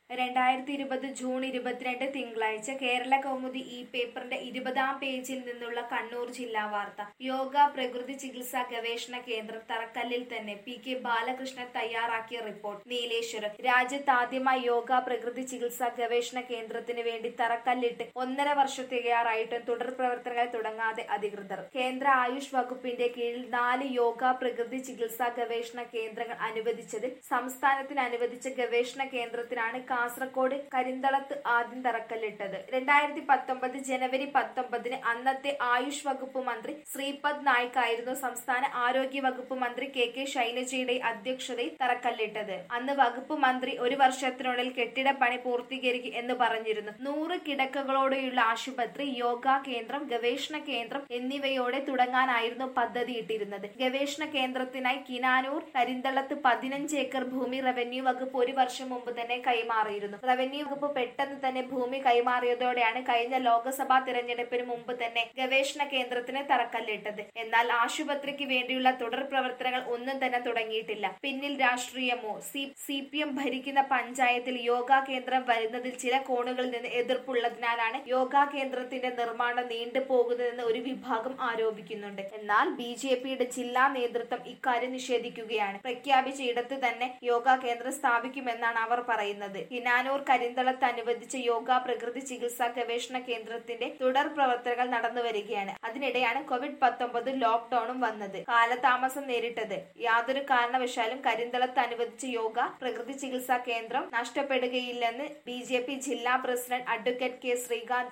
2020 June 22 തിങ്കളാഴ്ച കേരള കൗമുദി ഈ പേപ്പറിന്റെ 20-ാം പേജിൽ നിന്നുള്ള കണ്ണൂർ ജില്ലാ വാർത്ത. യോഗ പ്രകൃതി ചികിത്സാ ഗവേഷണ കേന്ദ്രം തറക്കല്ലിൽ തന്നെ. PK ബാലകൃഷ്ണൻ തയ്യാറാക്കിയ റിപ്പോർട്ട്. നീലേശ്വരം. രാജ്യത്താദ്യമായി യോഗ പ്രകൃതി ചികിത്സാ ഗവേഷണ കേന്ദ്രത്തിന് വേണ്ടി തറക്കല്ലിട്ട് 1.5 വർഷം തികയാറായിട്ടും തുടർ പ്രവർത്തനങ്ങൾ തുടങ്ങാതെ അധികൃതർ. കേന്ദ്ര ആയുഷ് വകുപ്പിന്റെ കീഴിൽ 4 യോഗ പ്രകൃതി ചികിത്സാ ഗവേഷണ കേന്ദ്രങ്ങൾ അനുവദിച്ചതിൽ സംസ്ഥാനത്തിന് അനുവദിച്ച ഗവേഷണ കേന്ദ്രത്തിനാണ് കാസർകോട് കരിന്തളത്ത് ആദ്യം തറക്കല്ലിട്ടത്. 2019 ജനുവരി 19 അന്നത്തെ ആയുഷ് വകുപ്പ് മന്ത്രി ശ്രീപദ് നായിക് ആയിരുന്നു സംസ്ഥാന ആരോഗ്യ വകുപ്പ് മന്ത്രി KK ശൈലജയുടെ അധ്യക്ഷതയിൽ തറക്കല്ലിട്ടത്. അന്ന് വകുപ്പ് മന്ത്രി 1 വർഷത്തിനുള്ളിൽ കെട്ടിടപ്പണി പൂർത്തീകരിക്കും എന്ന് പറഞ്ഞിരുന്നു. 100 കിടക്കകളോടെയുള്ള ആശുപത്രി, യോഗ കേന്ദ്രം, ഗവേഷണ കേന്ദ്രം എന്നിവയോടെ തുടങ്ങാനായിരുന്നു പദ്ധതിയിട്ടിരുന്നത്. ഗവേഷണ കേന്ദ്രത്തിനായി കിനാനൂർ, കരിന്തളത്ത് 15 ഏക്കർ ഭൂമി റവന്യൂ വകുപ്പ് 1 വർഷം മുമ്പ് തന്നെ കൈമാറിയിരുന്നു. റവന്യൂ വകുപ്പ് പെട്ടെന്ന് തന്നെ ഭൂമി കൈമാറിയതോടെയാണ് കഴിഞ്ഞ ലോക്സഭാ തിരഞ്ഞെടുപ്പിന് മുമ്പ് തന്നെ ഗവേഷണ കേന്ദ്രത്തിന് തറക്കല്ലിട്ടത്. എന്നാൽ ആശുപത്രിക്ക് വേണ്ടിയുള്ള തുടർ പ്രവർത്തനങ്ങൾ ഒന്നും തന്നെ തുടങ്ങിയിട്ടില്ല. പിന്നിൽ രാഷ്ട്രീയമോ? CPM ഭരിക്കുന്ന പഞ്ചായത്തിൽ യോഗ കേന്ദ്രം വരുന്നതിൽ ചില കോണുകളിൽ നിന്ന് എതിർപ്പുള്ളതിനാലാണ് യോഗ കേന്ദ്രത്തിന്റെ നിർമ്മാണം നീണ്ടുപോകുന്നതെന്ന് ഒരു വിഭാഗം ആരോപിക്കുന്നുണ്ട്. എന്നാൽ BJPയുടെ ജില്ലാ നേതൃത്വം ഇക്കാര്യം നിഷേധിക്കുകയാണ്. പ്രഖ്യാപിച്ച ഇടത്ത് തന്നെ യോഗ കേന്ദ്രം സ്ഥാപിക്കുമെന്നാണ് അവർ പറയുന്നത്. കിനാനൂർ, കരിന്തളത്ത് അനുവദിച്ച യോഗ പ്രകൃതി ചികിത്സാ ഗവേഷണ കേന്ദ്രത്തിന്റെ തുടർ പ്രവർത്തനങ്ങൾ നടന്നുവരികയാണ്. അതിനിടെയാണ് COVID-19 ലോക്ക്ഡൌണും വന്നത് കാലതാമസം നേരിട്ടത്. യാതൊരു കാരണവശാലും കരിന്തളത്ത് അനുവദിച്ച യോഗ പ്രകൃതി ചികിത്സാ കേന്ദ്രം നഷ്ടപ്പെടുകയില്ലെന്ന് BJP ജില്ലാ പ്രസിഡന്റ് അഡ്വക്കേറ്റ് K ശ്രീകാന്ത്